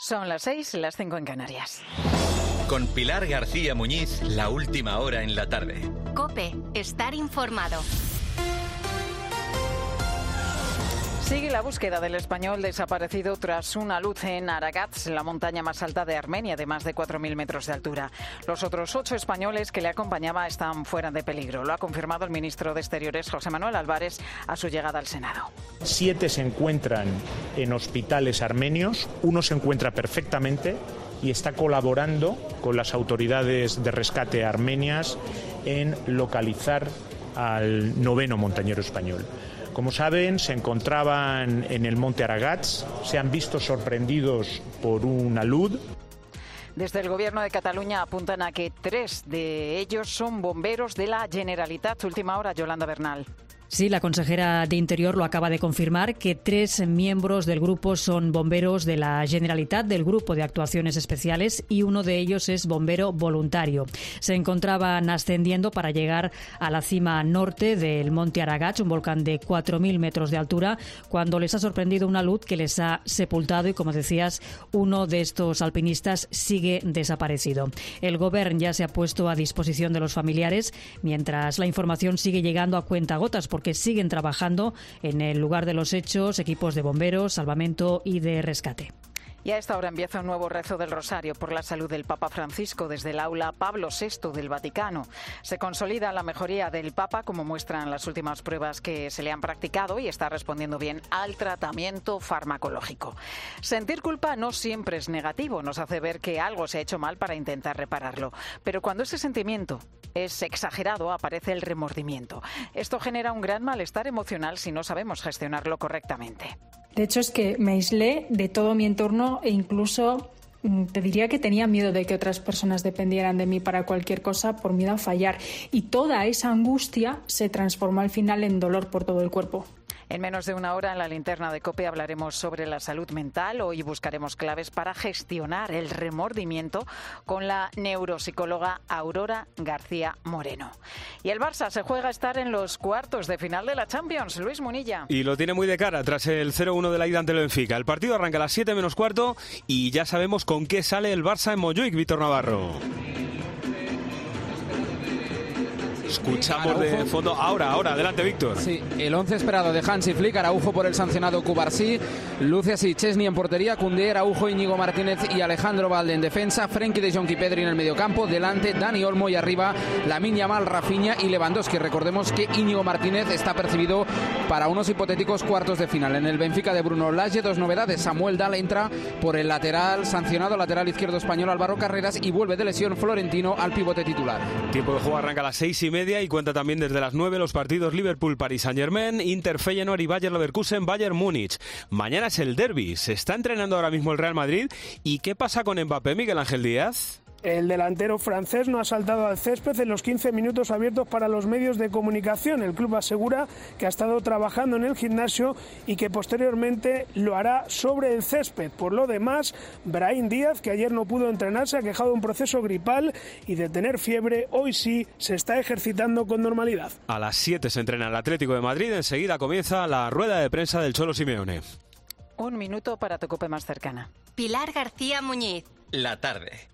Son las 6, las 5 en Canarias. Con Pilar García Muñiz, la última hora en la tarde. COPE, estar informado. Sigue la búsqueda del español desaparecido tras una luz en Aragats, la montaña más alta de Armenia, de más de 4.000 metros de altura. Los otros 8 españoles que le acompañaban están fuera de peligro. Lo ha confirmado el ministro de Exteriores, José Manuel Álvarez, a su llegada al Senado. 7 se encuentran en hospitales armenios, 1 se encuentra perfectamente y está colaborando con las autoridades de rescate armenias en localizar al 9º montañero español. Como saben, se encontraban en el monte Aragats, se han visto sorprendidos por una luz. Desde el Gobierno de Cataluña apuntan a que 3 de ellos son bomberos de la Generalitat. Última hora, Yolanda Bernal. Sí, la consejera de Interior lo acaba de confirmar, que 3 miembros del grupo son bomberos de la Generalitat, del Grupo de Actuaciones Especiales, y uno de ellos es bombero voluntario. Se encontraban ascendiendo para llegar a la cima norte del monte Aragats, un volcán de 4.000 metros de altura, cuando les ha sorprendido una luz que les ha sepultado y, como decías, uno de estos alpinistas sigue desaparecido. El Govern ya se ha puesto a disposición de los familiares, mientras la información sigue llegando a cuentagotas, porque siguen trabajando en el lugar de los hechos equipos de bomberos, salvamento y de rescate. Y a esta hora empieza un nuevo rezo del Rosario por la salud del Papa Francisco desde el aula Pablo VI del Vaticano. Se consolida la mejoría del Papa, como muestran las últimas pruebas que se le han practicado, y está respondiendo bien al tratamiento farmacológico. Sentir culpa no siempre es negativo, nos hace ver que algo se ha hecho mal para intentar repararlo. Pero cuando ese sentimiento es exagerado, aparece el remordimiento. Esto genera un gran malestar emocional si no sabemos gestionarlo correctamente. De hecho, es que me aislé de todo mi entorno e incluso te diría que tenía miedo de que otras personas dependieran de mí para cualquier cosa por miedo a fallar. Y toda esa angustia se transformó al final en dolor por todo el cuerpo. En menos de una hora, en la linterna de COPE, hablaremos sobre la salud mental. Hoy buscaremos claves para gestionar el remordimiento con la neuropsicóloga Aurora García Moreno. Y el Barça se juega a estar en los cuartos de final de la Champions. Luis Munilla. Y lo tiene muy de cara tras el 0-1 de la ida ante el Benfica. El partido arranca a las 7 menos cuarto y ya sabemos con qué sale el Barça en Montjuic, Víctor Navarro. Escuchamos de fondo. Ahora, adelante, Víctor. Sí, el 11 esperado de Hansi Flick: Araujo por el sancionado Cubarsí, Lucias y Chesney en portería, Koundé, Araujo, Íñigo Martínez y Alejandro Valde en defensa, Frenkie de Jong y Pedri en el mediocampo, delante Dani Olmo y arriba Lamine Yamal, Rafinha y Lewandowski. Recordemos que Íñigo Martínez está percibido para unos hipotéticos cuartos de final. En el Benfica de Bruno Lage, 2 novedades: Samuel Dal entra por el lateral sancionado, lateral izquierdo español Álvaro Carreras, y vuelve de lesión Florentino al pivote titular. Tiempo de juego arranca a las 6:30 y cuenta también desde las 9 los partidos Liverpool-Paris Saint-Germain, Inter-Feyenoord y Bayer Leverkusen-Bayern Múnich. Mañana es el derbi. Se está entrenando ahora mismo el Real Madrid. ¿Y qué pasa con Mbappé, Miguel Ángel Díaz? El delantero francés no ha saltado al césped en los 15 minutos abiertos para los medios de comunicación. El club asegura que ha estado trabajando en el gimnasio y que posteriormente lo hará sobre el césped. Por lo demás, Brahim Díaz, que ayer no pudo entrenar, se ha quejado de un proceso gripal y de tener fiebre. Hoy sí se está ejercitando con normalidad. A las 7 se entrena el Atlético de Madrid. Enseguida comienza la rueda de prensa del Cholo Simeone. Un minuto para tu COPE más cercana. Pilar García Muñiz. La tarde.